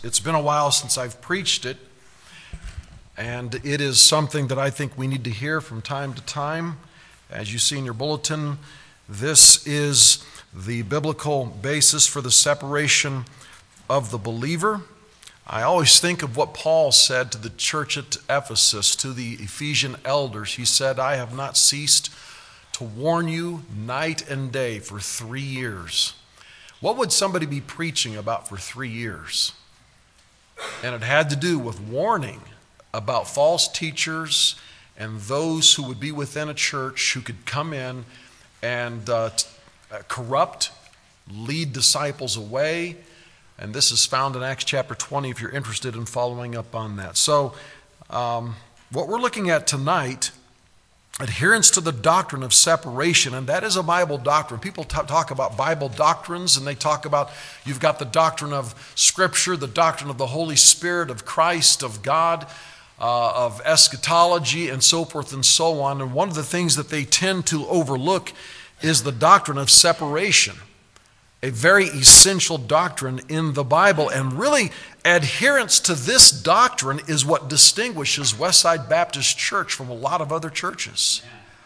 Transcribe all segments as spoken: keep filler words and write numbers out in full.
It's been a while since I've preached it, and it is something that I think we need to hear from time to time. As you see in your bulletin, this is the biblical basis for the separation of the believer. I always think of what Paul said to the church at Ephesus, to the Ephesian elders. He said, I have not ceased to warn you night and day for three years. What would somebody be preaching about for three years? And it had to do with warning about false teachers and those who would be within a church who could come in and uh, t- uh, corrupt, lead disciples away. And this is found in Acts chapter twenty if you're interested in following up on that. So um, what we're looking at tonight, adherence to the doctrine of separation, and that is a Bible doctrine. People t- talk about Bible doctrines, and they talk about, you've got the doctrine of Scripture, the doctrine of the Holy Spirit, of Christ, of God, uh, of eschatology, and so forth and so on. And one of the things that they tend to overlook is the doctrine of separation, a very essential doctrine in the Bible. And really, adherence to this doctrine is what distinguishes Westside Baptist Church from a lot of other churches.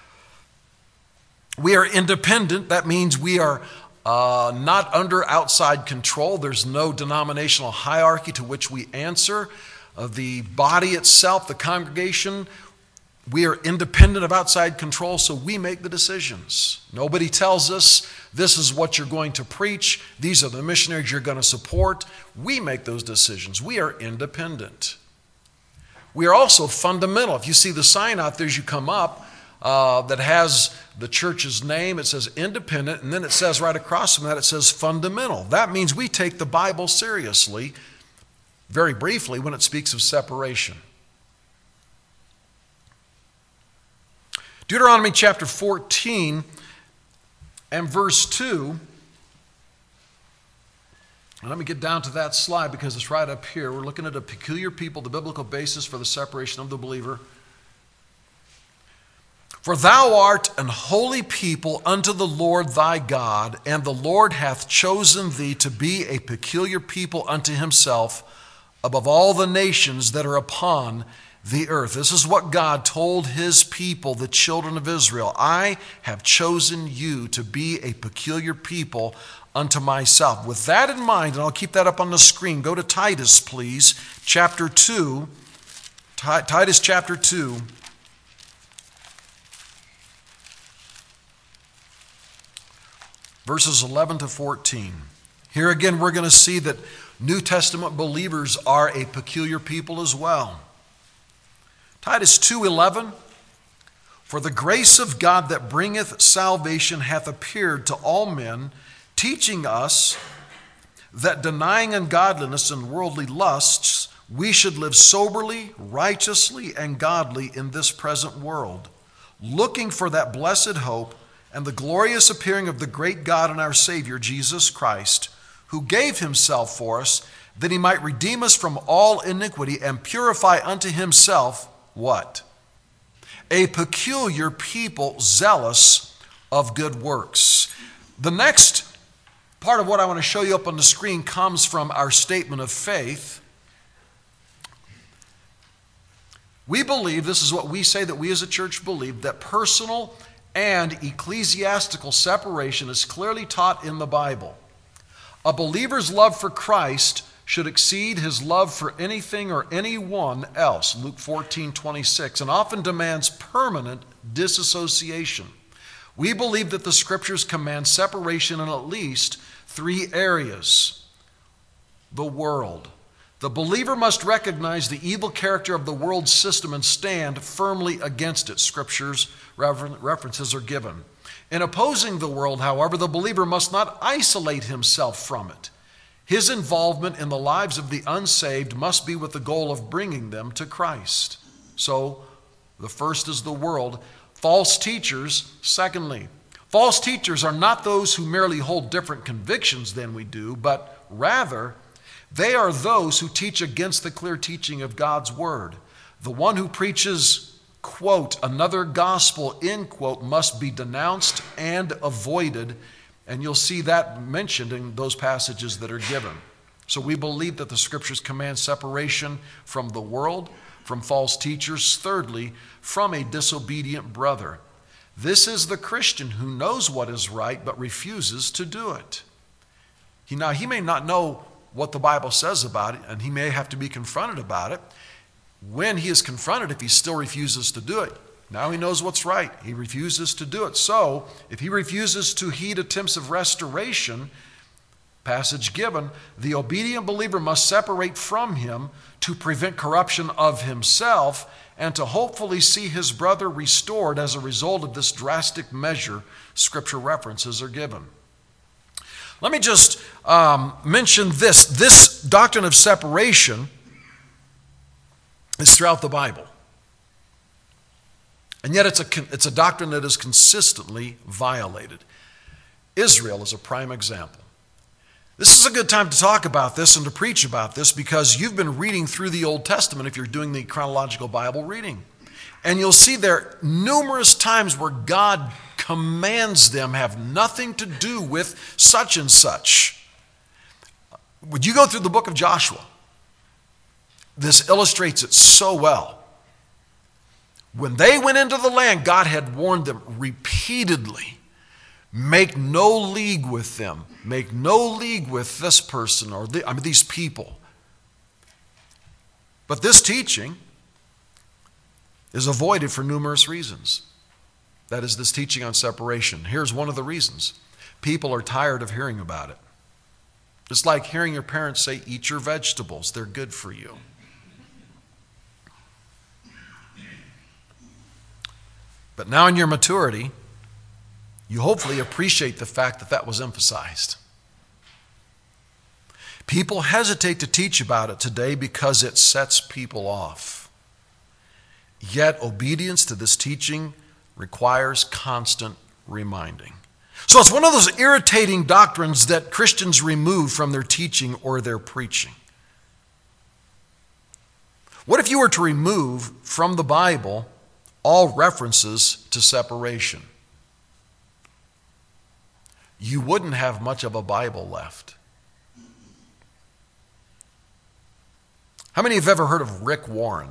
We are independent. That means we are uh, not under outside control. There's no denominational hierarchy to which we answer. Uh, the body itself, the congregation, we are independent of outside control, so we make the decisions. Nobody tells us this is what you're going to preach. These are the missionaries you're going to support. We make those decisions. We are independent. We are also fundamental. If you see the sign out there as you come up uh, that has the church's name, it says independent, and then it says right across from that, it says fundamental. That means we take the Bible seriously, very briefly, when it speaks of separation. Deuteronomy chapter fourteen and verse two. And let me get down to that slide because it's right up here. We're looking at a peculiar people, the biblical basis for the separation of the believer. For thou art an holy people unto the Lord thy God, and the Lord hath chosen thee to be a peculiar people unto himself above all the nations that are upon the earth. This is what God told his people, the children of Israel. I have chosen you to be a peculiar people unto myself. With that in mind, and I'll keep that up on the screen, go to Titus, please, chapter two. Titus chapter two. Verses eleven to fourteen. Here again, we're going to see that New Testament believers are a peculiar people as well. Titus two eleven, for the grace of God that bringeth salvation hath appeared to all men, teaching us that denying ungodliness and worldly lusts, we should live soberly, righteously, and godly in this present world, looking for that blessed hope and the glorious appearing of the great God and our Savior, Jesus Christ, who gave himself for us, that he might redeem us from all iniquity and purify unto himself what? A peculiar people, zealous of good works. The next part of what I want to show you up on the screen comes from our statement of faith. We believe, this is what we say that we as a church believe, that personal and ecclesiastical separation is clearly taught in the Bible. A believer's love for Christ should exceed his love for anything or anyone else, Luke fourteen twenty-six, and often demands permanent disassociation. We believe that the Scriptures command separation in at least three areas. The world. The believer must recognize the evil character of the world system and stand firmly against it. Scriptures references are given. In opposing the world, however, the believer must not isolate himself from it. His involvement in the lives of the unsaved must be with the goal of bringing them to Christ. So, the first is the world. False teachers, secondly. False teachers are not those who merely hold different convictions than we do, but rather, they are those who teach against the clear teaching of God's Word. The one who preaches, quote, another gospel, end quote, must be denounced and avoided. And you'll see that mentioned in those passages that are given. So we believe that the Scriptures command separation from the world, from false teachers. Thirdly, from a disobedient brother. This is the Christian who knows what is right but refuses to do it. He, now, he may not know what the Bible says about it, and he may have to be confronted about it. When he is confronted, if he still refuses to do it, now he knows what's right. He refuses to do it. So, if he refuses to heed attempts of restoration, passage given, the obedient believer must separate from him to prevent corruption of himself and to hopefully see his brother restored as a result of this drastic measure Scripture references are given. Let me just um, mention this. This doctrine of separation is throughout the Bible. And yet it's a, it's a doctrine that is consistently violated. Israel is a prime example. This is a good time to talk about this and to preach about this because you've been reading through the Old Testament if you're doing the chronological Bible reading. And you'll see there numerous times where God commands them have nothing to do with such and such. Would you go through the book of Joshua? This illustrates it so well. When they went into the land, God had warned them repeatedly, make no league with them. Make no league with this person or the, I mean, these people. But this teaching is avoided for numerous reasons. That is, this teaching on separation. Here's one of the reasons. People are tired of hearing about it. It's like hearing your parents say, eat your vegetables. They're good for you. But now in your maturity, you hopefully appreciate the fact that that was emphasized. People hesitate to teach about it today because it sets people off. Yet obedience to this teaching requires constant reminding. So it's one of those irritating doctrines that Christians remove from their teaching or their preaching. What if you were to remove from the Bible all references to separation? You wouldn't have much of a Bible left. How many have ever heard of Rick Warren?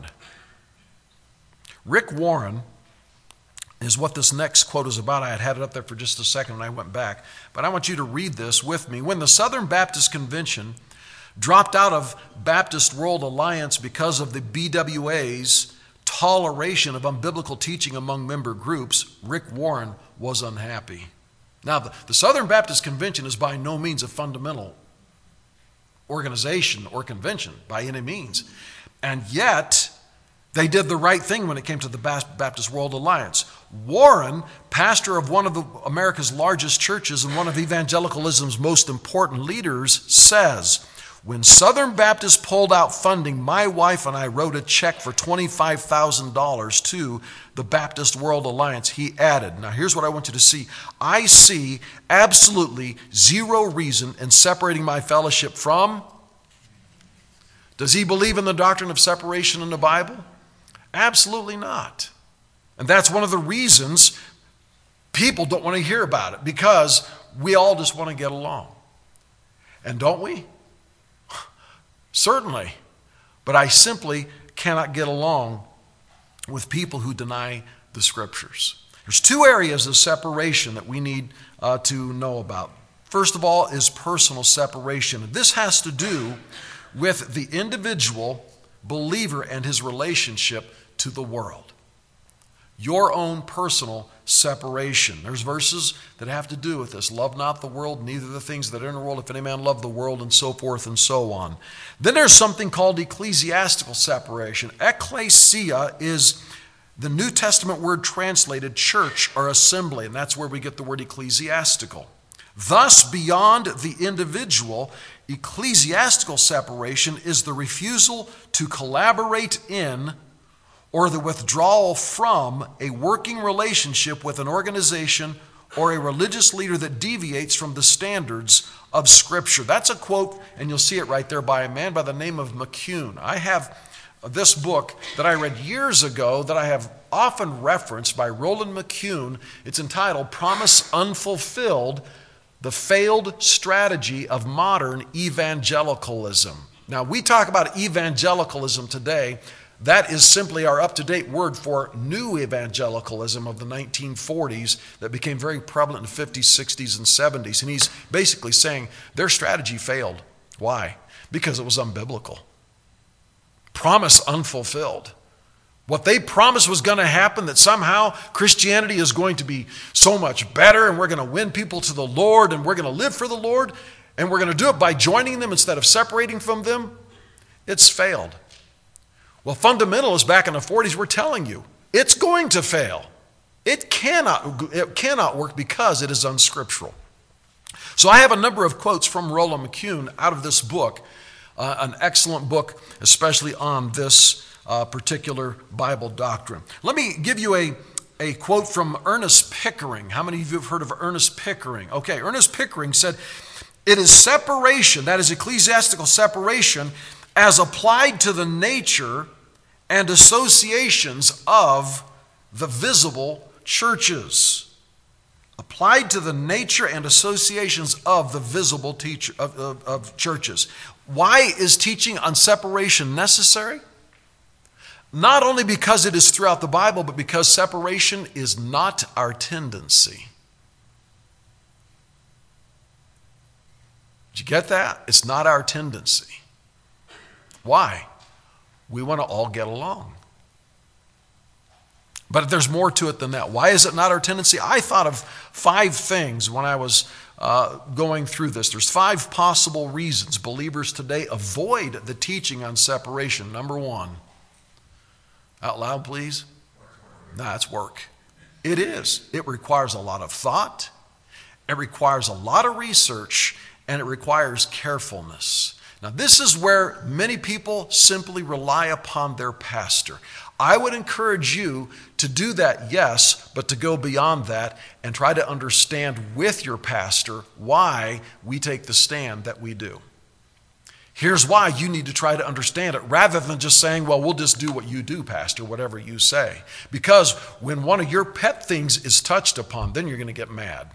Rick Warren is what this next quote is about. I had had it up there for just a second and I went back. But I want you to read this with me. When the Southern Baptist Convention dropped out of Baptist World Alliance because of the B W A's toleration of unbiblical teaching among member groups, Rick Warren was unhappy. Now, the, the Southern Baptist Convention is by no means a fundamental organization or convention by any means. And yet, they did the right thing when it came to the Baptist World Alliance. Warren, pastor of one of the, America's largest churches and one of evangelicalism's most important leaders, says, when Southern Baptists pulled out funding, my wife and I wrote a check for twenty-five thousand dollars to the Baptist World Alliance. He added, now here's what I want you to see. I see absolutely zero reason in separating my fellowship from. Does he believe in the doctrine of separation in the Bible? Absolutely not. And that's one of the reasons people don't want to hear about it, because we all just want to get along. And don't we? Certainly. But I simply cannot get along with people who deny the Scriptures. There's two areas of separation that we need uh, to know about. First of all is personal separation. This has to do with the individual believer and his relationship to the world. Your own personal separation. There's verses that have to do with this. Love not the world, neither the things that are in the world. If any man love the world, and so forth and so on. Then there's something called ecclesiastical separation. Ecclesia is the New Testament word translated church or assembly, and that's where we get the word ecclesiastical. Thus, beyond the individual, ecclesiastical separation is the refusal to collaborate in or the withdrawal from a working relationship with an organization or a religious leader that deviates from the standards of Scripture. That's a quote, and you'll see it right there, by a man by the name of McCune. I have this book that I read years ago that I have often referenced by Roland McCune. It's entitled Promise Unfulfilled, the failed strategy of modern evangelicalism. Now, we talk about evangelicalism today. That is simply our up-to-date word for new evangelicalism of the nineteen forties that became very prevalent in the fifties, sixties, and seventies. And he's basically saying their strategy failed. Why? Because it was unbiblical. Promise unfulfilled. What they promised was going to happen, that somehow Christianity is going to be so much better and we're going to win people to the Lord and we're going to live for the Lord and we're going to do it by joining them instead of separating from them, it's failed. Well, fundamentalists back in the forties were telling you, it's going to fail. It cannot, it cannot work because it is unscriptural. So I have a number of quotes from Roland McCune out of this book, uh, an excellent book, especially on this uh, particular Bible doctrine. Let me give you a, a quote from Ernest Pickering. How many of you have heard of Ernest Pickering? Okay, Ernest Pickering said, "It is separation, that is ecclesiastical separation, as applied to the nature and associations of the visible churches." Applied to the nature and associations of the visible teacher, of, of, of churches. Why is teaching on separation necessary? Not only because it is throughout the Bible, but because separation is not our tendency. Did you get that? It's not our tendency. Why? We want to all get along. But there's more to it than that. Why is it not our tendency? I thought of five things when I was uh, going through this. There's five possible reasons believers today avoid the teaching on separation. Number one. Out loud, please. Nah, it's work. It is. It requires a lot of thought. It requires a lot of research. And it requires carefulness. Now, this is where many people simply rely upon their pastor. I would encourage you to do that, yes, but to go beyond that and try to understand with your pastor why we take the stand that we do. Here's why you need to try to understand it, rather than just saying, well, we'll just do what you do, pastor, whatever you say. Because when one of your pet things is touched upon, then you're going to get mad.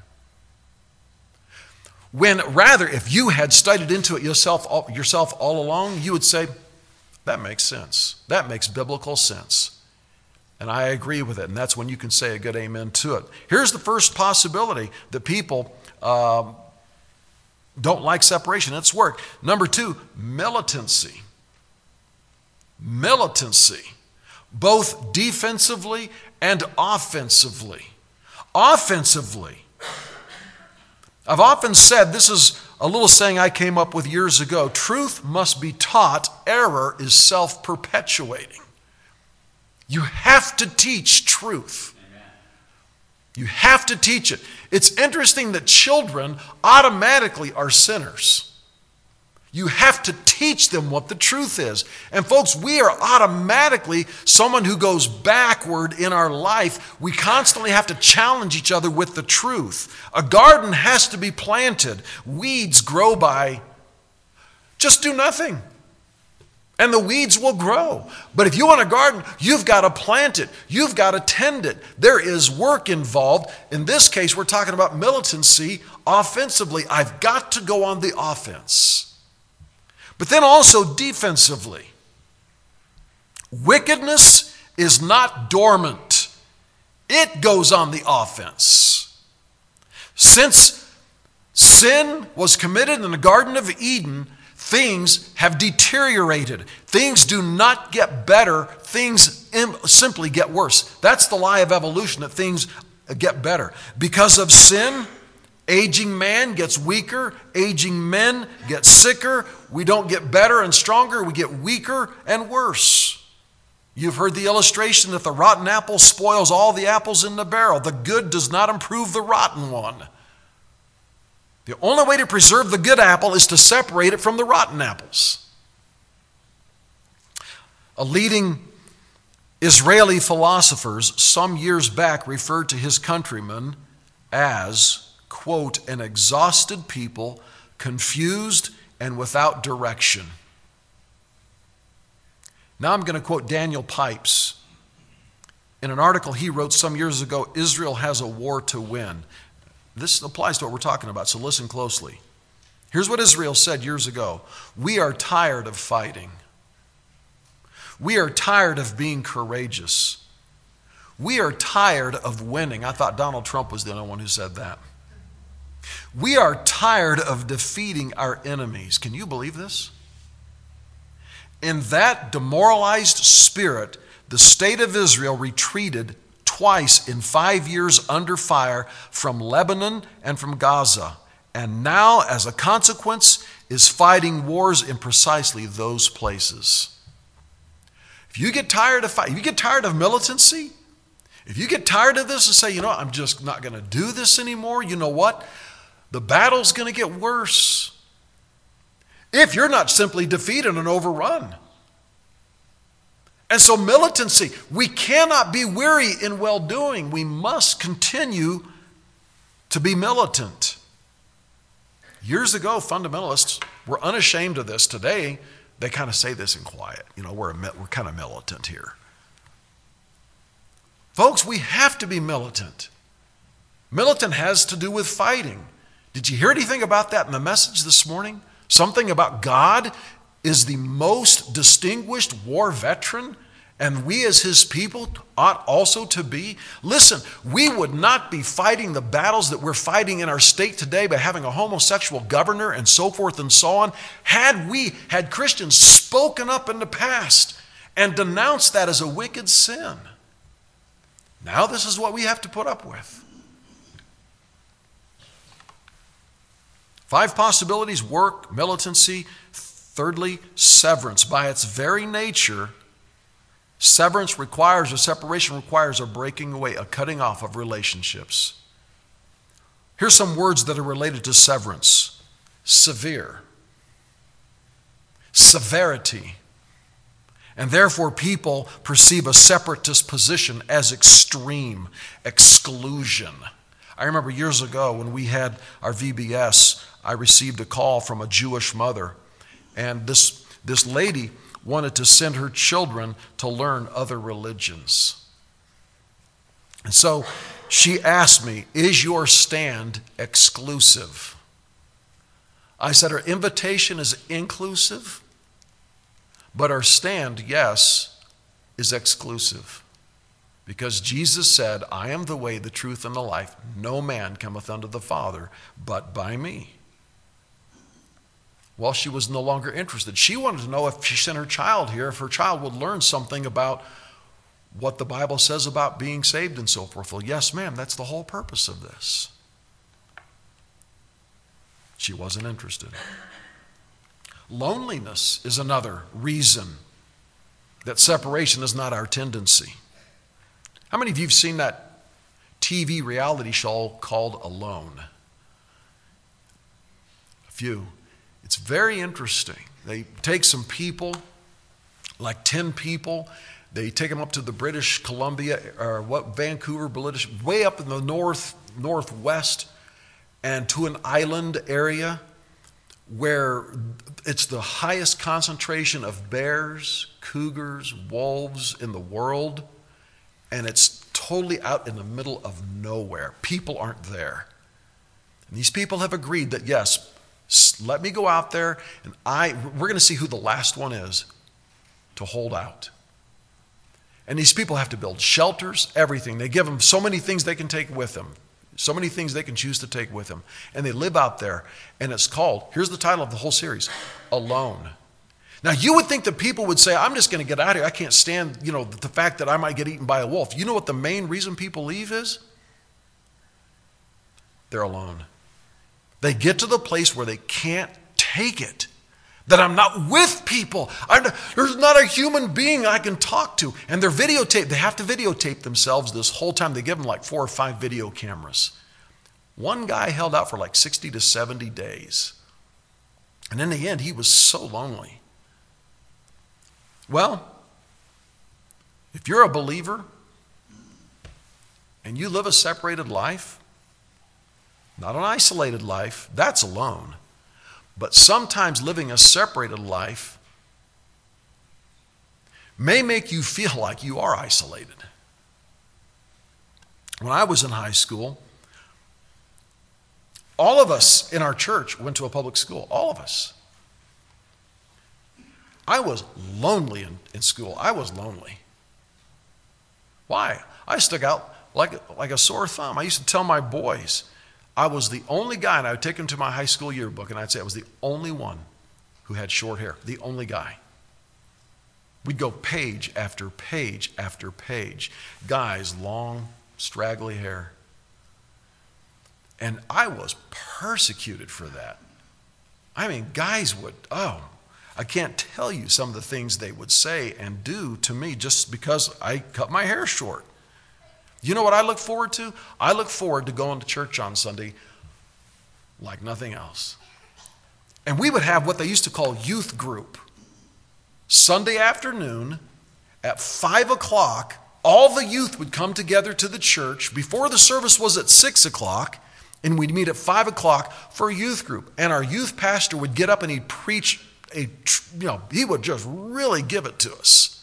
When rather, if you had studied into it yourself, yourself all along, you would say, that makes sense. That makes biblical sense. And I agree with it. And that's when you can say a good amen to it. Here's the first possibility that people um, don't like separation. It's work. Number two, militancy. Militancy, both defensively and offensively. Offensively, I've often said, this is a little saying I came up with years ago, truth must be taught, error is self-perpetuating. You have to teach truth. Amen. You have to teach it. It's interesting that children automatically are sinners. You have to teach them what the truth is. And folks, we are automatically someone who goes backward in our life. We constantly have to challenge each other with the truth. A garden has to be planted. Weeds grow by just do nothing. And the weeds will grow. But if you want a garden, you've got to plant it. You've got to tend it. There is work involved. In this case, we're talking about militancy offensively. I've got to go on the offense. But then also defensively. Wickedness is not dormant. It goes on the offense. Since sin was committed in the Garden of Eden, things have deteriorated. Things do not get better. Things simply get worse. That's the lie of evolution, that things get better. Because of sin, aging man gets weaker. Aging men get sicker. We don't get better and stronger. We get weaker and worse. You've heard the illustration that the rotten apple spoils all the apples in the barrel. The good does not improve the rotten one. The only way to preserve the good apple is to separate it from the rotten apples. A leading Israeli philosopher some years back referred to his countrymen as, quote, an exhausted people, confused and without direction. Now I'm going to quote Daniel Pipes. In an article he wrote some years ago, Israel has a war to win. This applies to what we're talking about, so listen closely. Here's what Israel said years ago. We are tired of fighting. We are tired of being courageous. We are tired of winning. I thought Donald Trump was the only one who said that. We are tired of defeating our enemies. Can you believe this? In that demoralized spirit, the state of Israel retreated twice in five years under fire from Lebanon and from Gaza, and now, as a consequence, is fighting wars in precisely those places. If you get tired of fight, if you get tired of militancy, if you get tired of this and say, you know, I'm just not going to do this anymore, you know what? The battle's going to get worse. If you're not simply defeated and overrun. And so militancy, we cannot be weary in well-doing. We must continue to be militant. Years ago, fundamentalists were unashamed of this. Today, they kind of say this in quiet. You know, we're, a, we're kind of militant here. Folks, we have to be militant. Militant has to do with fighting. Did you hear anything about that in the message this morning? Something about God is the most distinguished war veteran, and we as his people ought also to be. Listen, we would not be fighting the battles that we're fighting in our state today by having a homosexual governor and so forth and so on, had we, had Christians spoken up in the past and denounced that as a wicked sin. Now this is what we have to put up with. Five possibilities: work, militancy. Thirdly, severance. By its very nature, severance requires, or separation requires a breaking away, a cutting off of relationships. Here's some words that are related to severance. Severe. Severity. And therefore people perceive a separatist position as extreme, exclusion. I remember years ago when we had our V B S, I received a call from a Jewish mother. And this, this lady wanted to send her children to learn other religions. And so she asked me, is your stand exclusive? I said, our invitation is inclusive, but our stand, yes, is exclusive. Because Jesus said, I am the way, the truth, and the life. No man cometh unto the Father but by me. Well, she was no longer interested. She wanted to know if she sent her child here, if her child would learn something about what the Bible says about being saved and so forth. Well, yes, ma'am, that's the whole purpose of this. She wasn't interested. Loneliness is another reason that separation is not our tendency. How many of you have seen that T V reality show called Alone? A few. It's very interesting. They take some people, like ten people, they take them up to the British Columbia, or what, Vancouver, British, way up in the north, northwest, and to an island area where it's the highest concentration of bears, cougars, wolves in the world, and it's totally out in the middle of nowhere. People aren't there. And these people have agreed that, yes, let me go out there, and I we're going to see who the last one is to hold out. And these people have to build shelters, everything. They give them so many things they can take with them, so many things they can choose to take with them. And they live out there, and it's called, here's the title of the whole series, Alone. Now, you would think that people would say, I'm just going to get out of here. I can't stand, you know, the fact that I might get eaten by a wolf. You know what the main reason people leave is? They're alone. They get to the place where they can't take it. That I'm not with people. I'm, there's not a human being I can talk to. And they're videotaped. They have to videotape themselves this whole time. They give them like four or five video cameras. One guy held out for like sixty to seventy days. And in the end, he was so lonely. Well, if you're a believer and you live a separated life, not an isolated life, that's alone. But sometimes living a separated life may make you feel like you are isolated. When I was in high school, All of us in our church went to a public school. All of us. I was lonely in, in school. I was lonely. Why? I stuck out like, like a sore thumb. I used to tell my boys I was the only guy, and I would take them to my high school yearbook, and I'd say I was the only one who had short hair. The only guy. We'd go page after page after page. Guys, long, straggly hair. And I was persecuted for that. I mean, guys would, oh, I can't tell you some of the things they would say and do to me just because I cut my hair short. You know what I look forward to? I look forward to going to church on Sunday like nothing else. And we would have what they used to call youth group. Sunday afternoon at five o'clock, all the youth would come together to the church before the service was at six o'clock, and we'd meet at five o'clock for a youth group. And our youth pastor would get up and he'd preach a, you know, he would just really give it to us.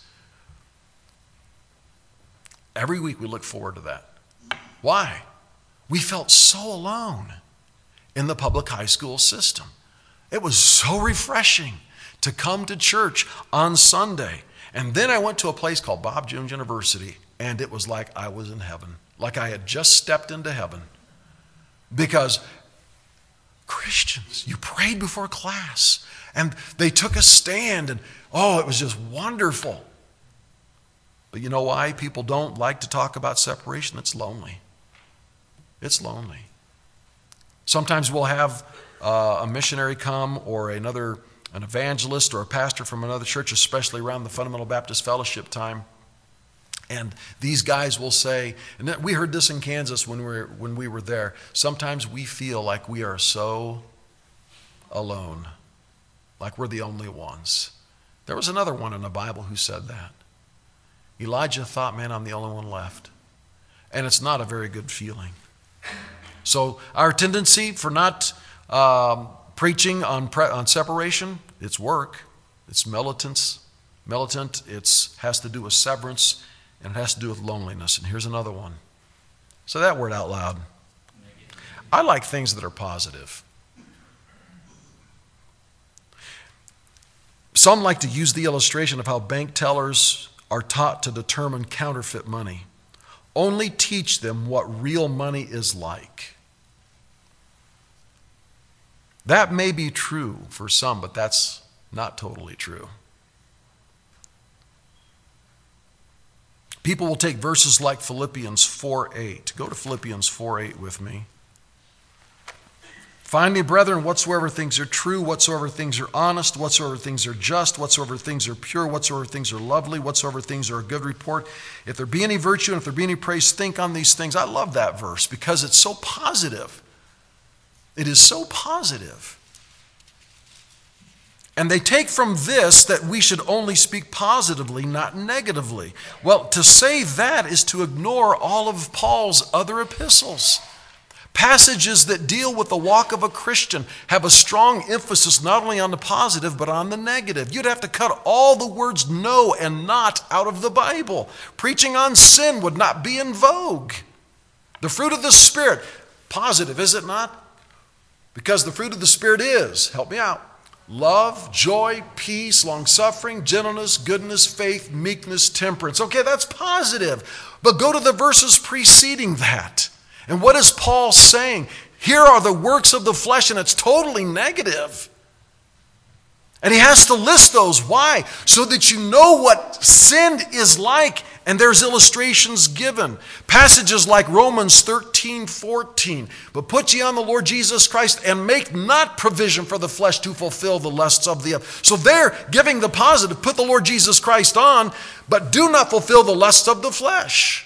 Every week we look forward to that. Why? We felt so alone in the public high school system. It was so refreshing to come to church on Sunday. And then I went to a place called Bob Jones University, and it was like I was in heaven, like I had just stepped into heaven. Because Christians, you prayed before class, and they took a stand, and oh, it was just wonderful. But you know why people don't like to talk about separation? It's lonely. It's lonely. Sometimes we'll have uh, a missionary come, or another an evangelist or a pastor from another church, especially around the Fundamental Baptist Fellowship time. And these guys will say, and we heard this in Kansas when we were, when we were there, sometimes we feel like we are so alone, like we're the only ones. There was another one in the Bible who said that. Elijah thought, man, I'm the only one left. And it's not a very good feeling. So our tendency for not um, preaching on pre- on separation, it's work, it's militance, militant, it has to do with severance, and it has to do with loneliness. And here's another one. Say that word out loud. I like things that are positive. Some like to use the illustration of how bank tellers are taught to determine counterfeit money. Only teach them what real money is like. That may be true for some, but that's not totally true. People will take verses like Philippians four eight. Go to Philippians four eight with me. Finally, brethren, whatsoever things are true, whatsoever things are honest, whatsoever things are just, whatsoever things are pure, whatsoever things are lovely, whatsoever things are a good report, if there be any virtue and if there be any praise, think on these things. I love that verse because it's so positive. It is so positive. And they take from this that we should only speak positively, not negatively. Well, to say that is to ignore all of Paul's other epistles. Passages that deal with the walk of a Christian have a strong emphasis not only on the positive, but on the negative. You'd have to cut all the words no and not out of the Bible. Preaching on sin would not be in vogue. The fruit of the Spirit, positive, is it not? Because the fruit of the Spirit is, help me out, love, joy, peace, long-suffering, gentleness, goodness, faith, meekness, temperance. Okay, that's positive. But go to the verses preceding that. And what is Paul saying? Here are the works of the flesh, and it's totally negative. And he has to list those. Why? So that you know what sin is like, and there's illustrations given. Passages like Romans thirteen fourteen. But put ye on the Lord Jesus Christ, and make not provision for the flesh to fulfill the lusts of the other. So they're giving the positive, put the Lord Jesus Christ on, but do not fulfill the lusts of the flesh.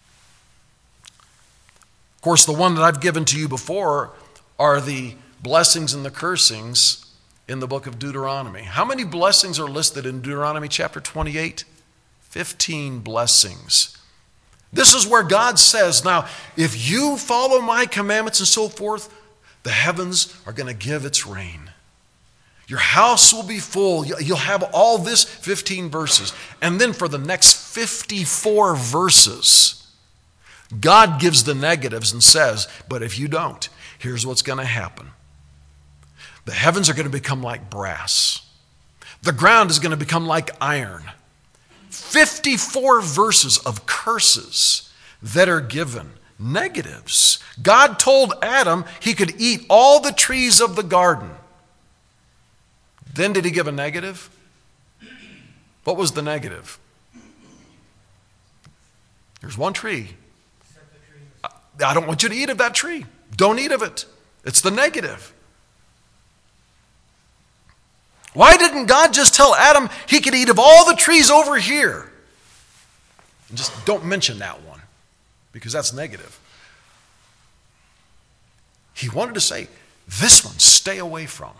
Of course, the one that I've given to you before are the blessings and the cursings in the book of Deuteronomy. How many blessings are listed in Deuteronomy chapter twenty-eight? Fifteen blessings. This is where God says, now, if you follow my commandments and so forth, the heavens are going to give its rain. Your house will be full. You'll have all this, fifteen verses. And then for the next fifty-four verses, God gives the negatives and says, but if you don't, Here's what's going to happen. The heavens are going to become like brass. The ground is going to become like iron. fifty-four verses of curses that are given, negatives. God told Adam he could eat all the trees of the garden. Then did he give a negative? What was the negative? There's one tree. I don't want you to eat of that tree. Don't eat of it. It's the negative. Why didn't God just tell Adam he could eat of all the trees over here? And just don't mention that one, because that's negative. He wanted to say, this one, stay away from.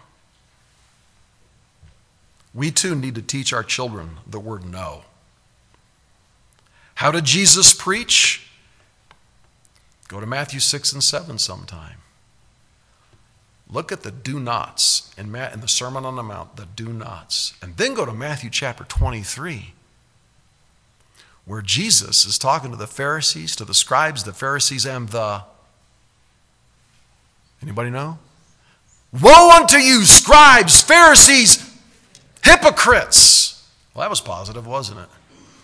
We too need to teach our children the word no. How did Jesus preach? Go to Matthew six and seven sometime. Look at the do nots in the Sermon on the Mount, the do nots. And then go to Matthew chapter twenty-three, where Jesus is talking to the Pharisees, to the scribes, the Pharisees, and the... Anybody know? Woe unto you, scribes, Pharisees, hypocrites. Well, that was positive, wasn't it?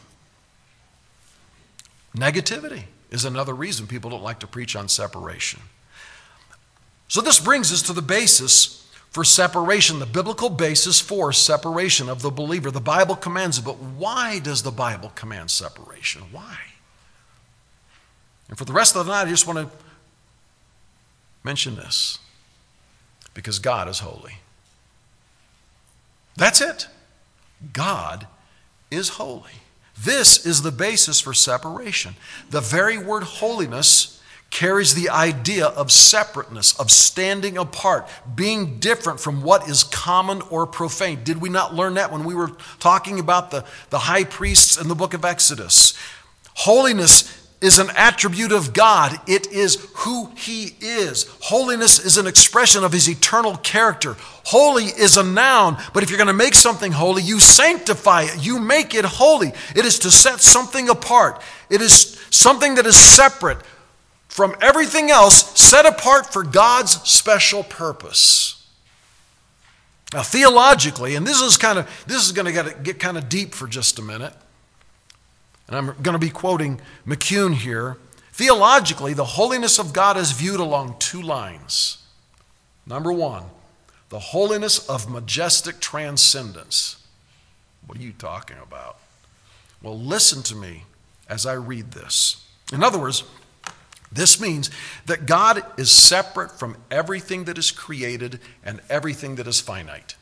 Negativity is another reason people don't like to preach on separation. So this brings us to the basis for separation, the biblical basis for separation of the believer. The Bible commands it, but why does the Bible command separation? Why? And for the rest of the night, I just want to mention this. Because God is holy. That's it. God is holy. This is the basis for separation. The very word holiness carries the idea of separateness, of standing apart, being different from what is common or profane. Did we not learn that when we were talking about the, the high priests in the book of Exodus? Holiness is an attribute of God. It is who He is. Holiness is an expression of His eternal character. Holy is a noun, but if you're going to make something holy, you sanctify it. You make it holy. It is to set something apart. It is something that is separate from everything else, set apart for God's special purpose. Now, theologically, and this is kind of this is going to get, get kind of deep for just a minute, and I'm going to be quoting McCune here. Theologically, the holiness of God is viewed along two lines. Number one, the holiness of majestic transcendence. What are you talking about? Well, listen to me as I read this. In other words, this means that God is separate from everything that is created and everything that is finite.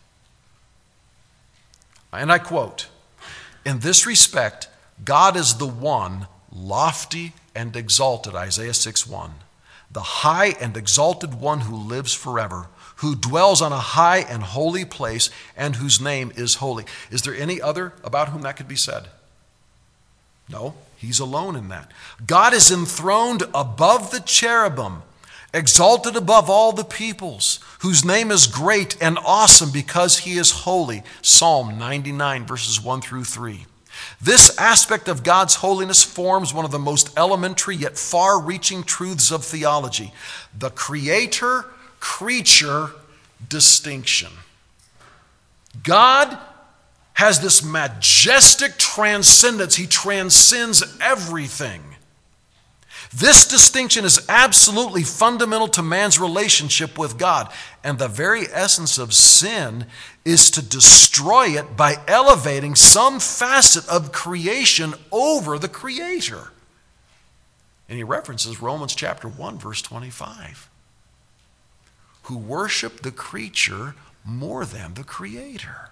And I quote, "In this respect, God is the one lofty and exalted," Isaiah six one, "the high and exalted one who lives forever, who dwells on a high and holy place, and whose name is holy." Is there any other about whom that could be said? No, He's alone in that. God is enthroned above the cherubim, exalted above all the peoples, whose name is great and awesome because He is holy. Psalm ninety-nine, verses one through three. This aspect of God's holiness forms one of the most elementary yet far-reaching truths of theology: the creator-creature distinction. God has this majestic transcendence. He transcends everything. This distinction is absolutely fundamental to man's relationship with God, and the very essence of sin is to destroy it by elevating some facet of creation over the Creator. And he references Romans chapter one, verse twenty-five. Who worship the creature more than the Creator.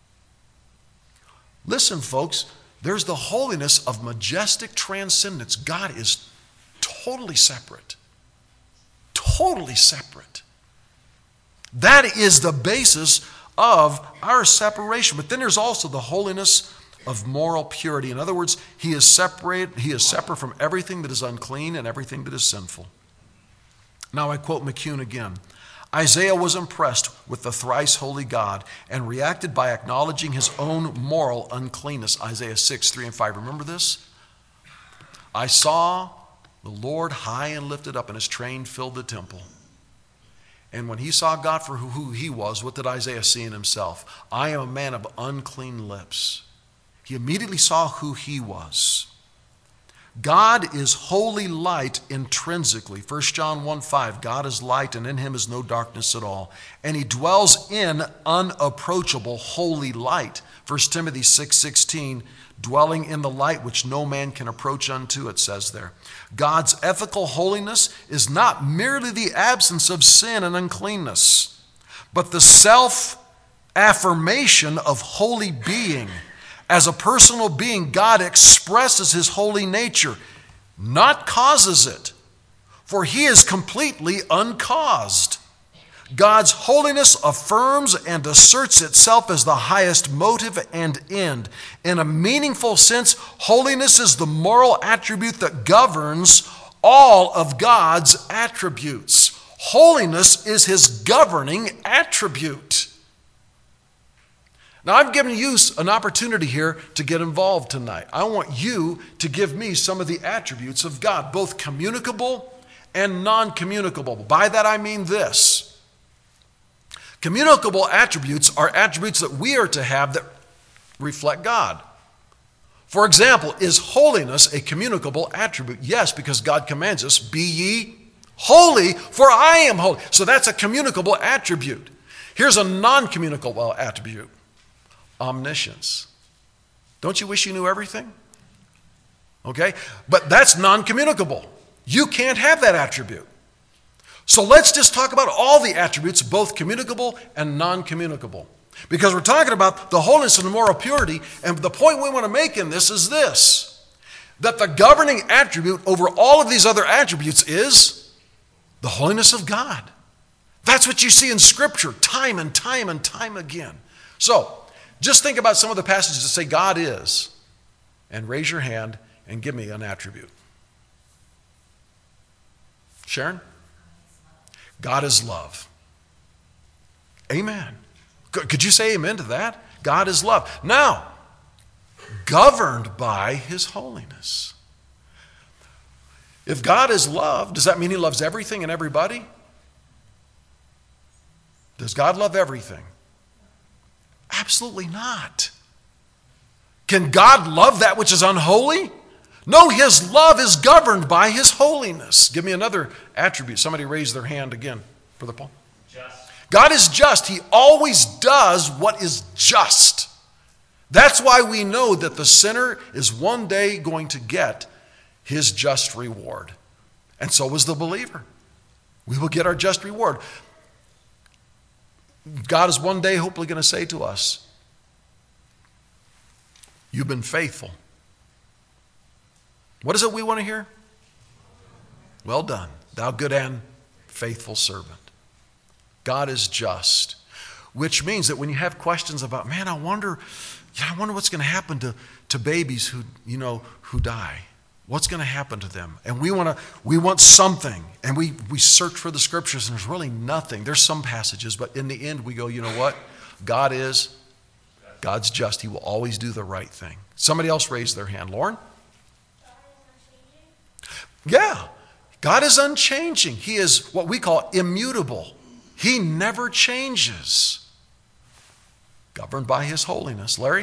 Listen, folks, there's the holiness of majestic transcendence. God is totally separate. Totally separate. That is the basis of our separation. But then there's also the holiness of moral purity. In other words, He is separate, He is separate from everything that is unclean and everything that is sinful. Now I quote McCune again. Isaiah was impressed with the thrice holy God and reacted by acknowledging his own moral uncleanness. Isaiah six, three and five. Remember this? "I saw the Lord high and lifted up, and His train filled the temple. And when he saw God for who he was, what did Isaiah see in himself? I am a man of unclean lips. He immediately saw who he was. God is holy light intrinsically. First John one five, God is light and in him is no darkness at all. And he dwells in unapproachable holy light. First Timothy six sixteen, dwelling in the light which no man can approach unto, it says there. God's ethical holiness is not merely the absence of sin and uncleanness, but the self-affirmation of holy being. As a personal being, God expresses his holy nature, not causes it, for he is completely uncaused. God's holiness affirms and asserts itself as the highest motive and end. In a meaningful sense, holiness is the moral attribute that governs all of God's attributes. Holiness is his governing attribute. Now, I've given you an opportunity here to get involved tonight. I want you to give me some of the attributes of God, both communicable and non-communicable. By that I mean this. Communicable attributes are attributes that we are to have that reflect God. For example, is holiness a communicable attribute? Yes, because God commands us, be ye holy, for I am holy. So that's a communicable attribute. Here's a non-communicable attribute. Omniscience. Don't you wish you knew everything? Okay? But that's non-communicable. You can't have that attribute. So let's just talk about all the attributes, both communicable and non-communicable. Because we're talking about the holiness and the moral purity, and the point we want to make in this is this, that the governing attribute over all of these other attributes is the holiness of God. That's what you see in Scripture time and time and time again. So, just think about some of the passages that say God is, and raise your hand and give me an attribute. Sharon? God is love. Amen. Could you say amen to that? God is love. Now, governed by his holiness. If God is love, does that mean he loves everything and everybody? Does God love everything? Absolutely not. Can God love that which is unholy? No, his love is governed by his holiness. Give me another attribute. Somebody raise their hand again for the poll. Just. God is just. He always does what is just. That's why we know that the sinner is one day going to get his just reward. And so is the believer. We will get our just reward. God is one day hopefully going to say to us, you've been faithful. What is it we want to hear? Well done, thou good and faithful servant. God is just, which means that when you have questions about, man, I wonder, yeah, I wonder what's going to happen to, to babies who, you know, who die. What's going to happen to them? And we want to, we want something, and we, we search for the scriptures, and there's really nothing. There's some passages, but in the end we go, you know what? God is, God's just. He will always do the right thing. Somebody else raised their hand. Lauren? Yeah. God is unchanging. He is what we call immutable. He never changes. Governed by his holiness. Larry?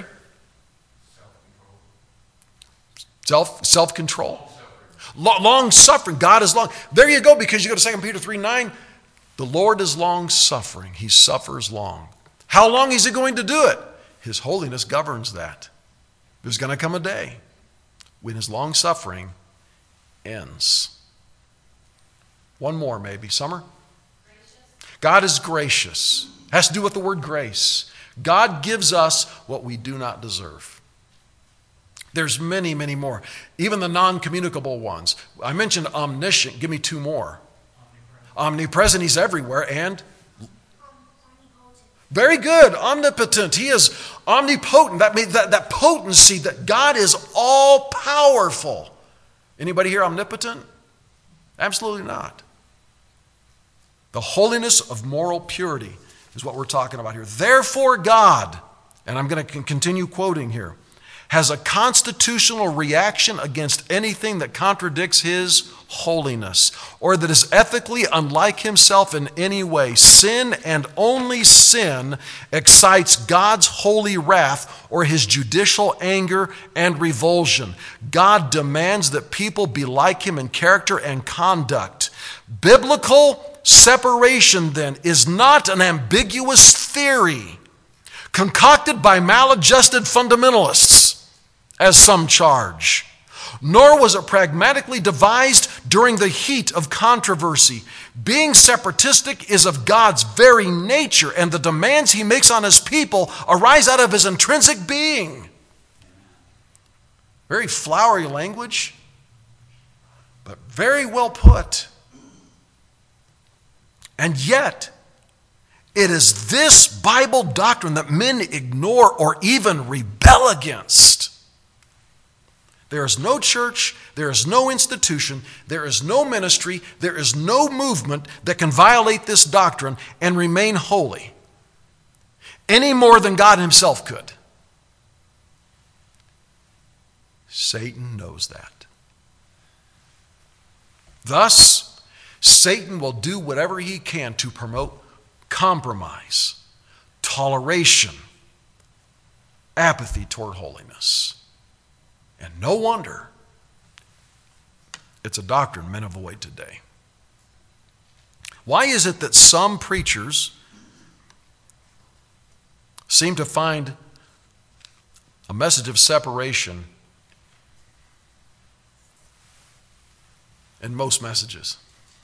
Self, self-control. Long-suffering. God is long. There you go, because you go to Second Peter three nine. The Lord is long-suffering. He suffers long. How long is he going to do it? His holiness governs that. There's going to come a day when his long-suffering ends. One more maybe. Summer? Gracious. God is gracious. Has to do with the word grace. God gives us what we do not deserve. There's many, many more. Even the non-communicable ones. I mentioned omniscient. Give me two more. Omnipresent. Omnipresent. He's everywhere. And? Very good. Omnipotent. He is omnipotent. That means that, that potency that God is all powerful. Anybody here omnipotent? Absolutely not. The holiness of moral purity is what we're talking about here. Therefore God, and I'm going to continue quoting here, has a constitutional reaction against anything that contradicts his holiness or that is ethically unlike himself in any way. Sin and only sin excites God's holy wrath or his judicial anger and revulsion. God demands that people be like him in character and conduct. Biblical separation, then, is not an ambiguous theory concocted by maladjusted fundamentalists, as some charge. Nor was it pragmatically devised during the heat of controversy. Being separatistic is of God's very nature, and the demands he makes on his people arise out of his intrinsic being. Very flowery language, but very well put. And yet, it is this Bible doctrine that men ignore or even rebel against. There is no church, there is no institution, there is no ministry, there is no movement that can violate this doctrine and remain holy any more than God himself could. Satan knows that. Thus, Satan will do whatever he can to promote compromise, toleration, apathy toward holiness. And no wonder it's a doctrine men avoid today. Why is it that some preachers seem to find a message of separation in most messages?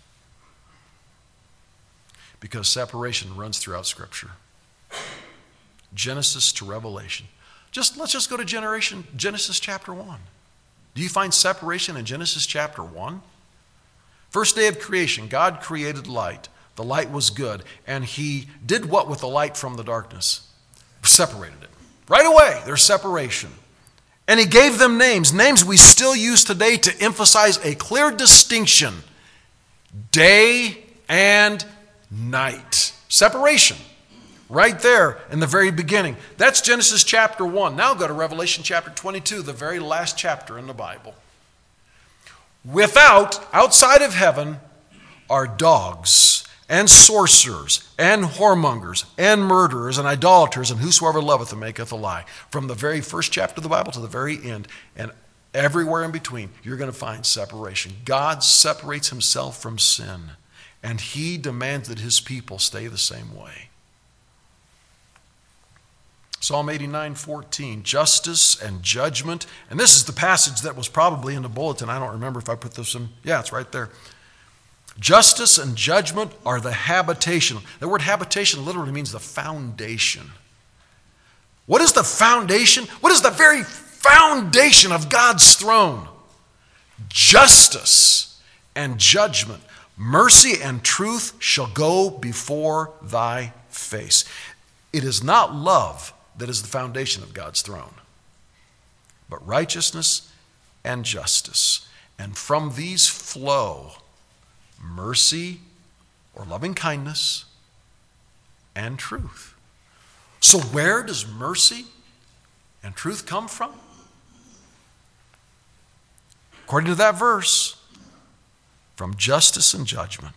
Because separation runs throughout Scripture. Genesis to Revelation. Just let's just go to generation, Genesis chapter one. Do you find separation in Genesis chapter one? First day of creation, God created light. The light was good. And he did what with the light from the darkness? Separated it. Right away, there's separation. And he gave them names, names we still use today to emphasize a clear distinction. Day and night. Separation. Right there in the very beginning. That's Genesis chapter one. Now go to Revelation chapter twenty-two, the very last chapter in the Bible. Without, outside of heaven, are dogs and sorcerers and whoremongers and murderers and idolaters and whosoever loveth and maketh a lie. From the very first chapter of the Bible to the very end, and everywhere in between, you're going to find separation. God separates himself from sin, and he demands that his people stay the same way. Psalm eighty-nine fourteen, justice and judgment. And this is the passage that was probably in the bulletin. I don't remember if I put this in. Yeah, it's right there. Justice and judgment are the habitation. The word habitation literally means the foundation. What is the foundation? What is the very foundation of God's throne? Justice and judgment. Mercy and truth shall go before thy face. It is not love that is the foundation of God's throne, but righteousness and justice. And from these flow mercy or loving kindness and truth. So where does mercy and truth come from? According to that verse, from justice and judgment.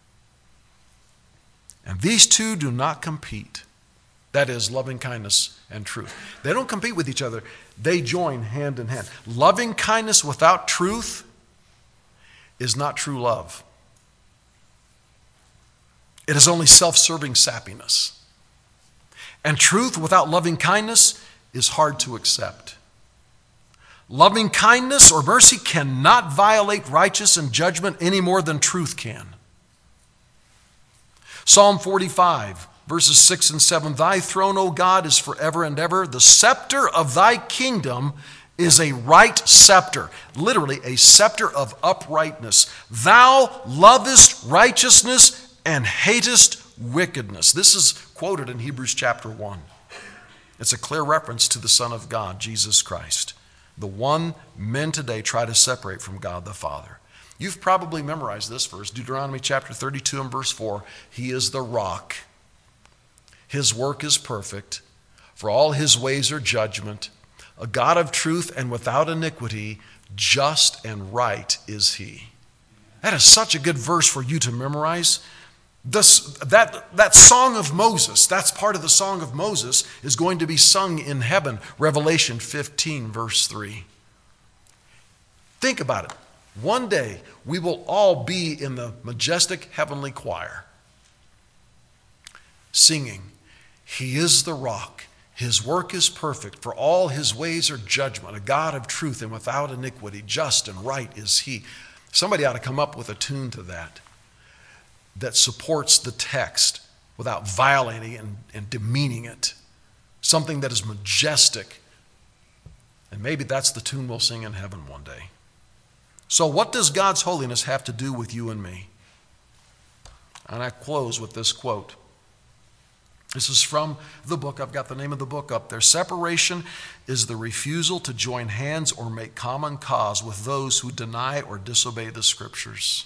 And these two do not compete. That is, loving kindness and truth. They don't compete with each other. They join hand in hand. Loving kindness without truth is not true love. It is only self-serving sappiness. And truth without loving kindness is hard to accept. Loving kindness or mercy cannot violate righteousness and judgment any more than truth can. Psalm forty-five. Verses six and seven, thy throne, O God, is forever and ever. The scepter of thy kingdom is a right scepter. Literally, a scepter of uprightness. Thou lovest righteousness and hatest wickedness. This is quoted in Hebrews chapter one. It's a clear reference to the Son of God, Jesus Christ. The one men today try to separate from God the Father. You've probably memorized this verse, Deuteronomy chapter thirty-two and verse four. He is the rock. His work is perfect, for all his ways are judgment. a God of truth and without iniquity, just and right is he. That is such a good verse for you to memorize. This, that, that song of Moses, that's part of the song of Moses, is going to be sung in heaven. Revelation fifteen, verse three. Think about it. One day, we will all be in the majestic heavenly choir, singing, He is the rock, His work is perfect, for all His ways are judgment, a God of truth and without iniquity, just and right is He. Somebody ought to come up with a tune to that, that supports the text without violating and, and demeaning it. Something that is majestic. And maybe that's the tune we'll sing in heaven one day. So what does God's holiness have to do with you and me? And I close with this quote. This is from the book. I've got the name of the book up there. Separation is the refusal to join hands or make common cause with those who deny or disobey the Scriptures.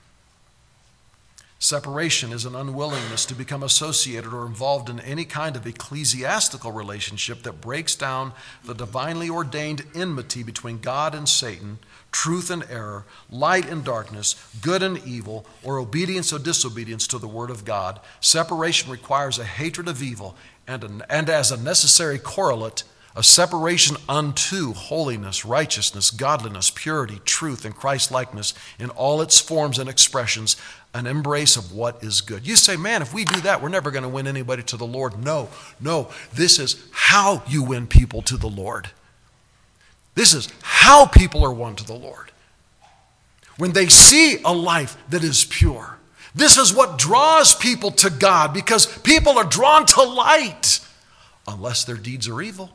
Separation is an unwillingness to become associated or involved in any kind of ecclesiastical relationship that breaks down the divinely ordained enmity between God and Satan, truth and error, light and darkness, good and evil, or obedience or disobedience to the Word of God. Separation requires a hatred of evil and, an, and as a necessary correlate, a separation unto holiness, righteousness, godliness, purity, truth, and Christ-likeness in all its forms and expressions, an embrace of what is good. You say, man, if we do that, we're never going to win anybody to the Lord. No, no, this is how you win people to the Lord. This is how people are won to the Lord. When they see a life that is pure. This is what draws people to God, because people are drawn to light unless their deeds are evil.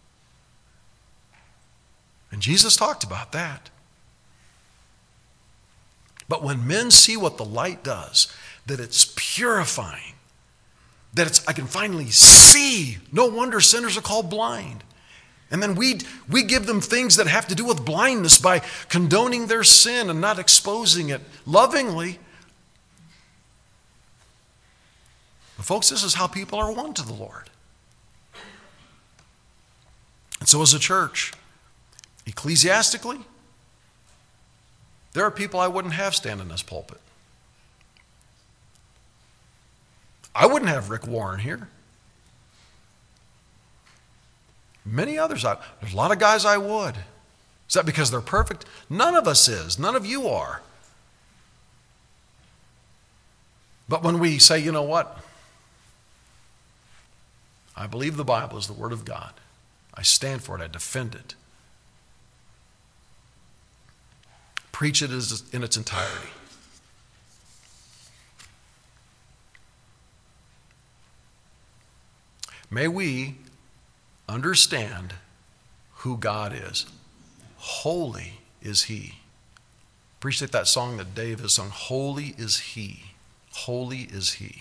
And Jesus talked about that. But when men see what the light does, that it's purifying, that it's, I can finally see, no wonder sinners are called blind. And then we, we give them things that have to do with blindness by condoning their sin and not exposing it lovingly. But folks, this is how people are won to the Lord. And so as a church, ecclesiastically, there are people I wouldn't have stand in this pulpit. I wouldn't have Rick Warren here. Many others, I, there's a lot of guys I would. Is that because they're perfect? None of us is. None of you are. But when we say, you know what? I believe the Bible is the Word of God. I stand for it. I defend it. Preach it in its entirety. May we understand who God is. Holy is He. Appreciate that song that Dave has sung. Holy is He. Holy is He.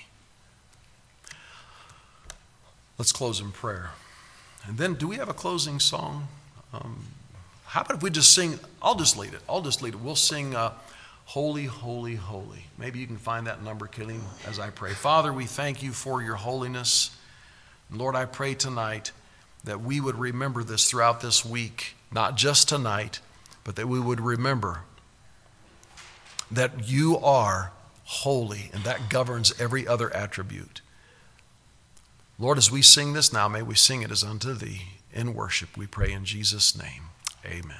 Let's close in prayer. And then, do we have a closing song? Um, how about if we just sing? I'll just lead it. I'll just lead it. We'll sing uh, Holy, Holy, Holy. Maybe you can find that number, Killian, as I pray. Father, we thank you for your holiness. Lord, I pray tonight that we would remember this throughout this week, not just tonight, but that we would remember that you are holy, and that governs every other attribute. Lord, as we sing this now, may we sing it as unto thee in worship. We pray in Jesus' name. Amen.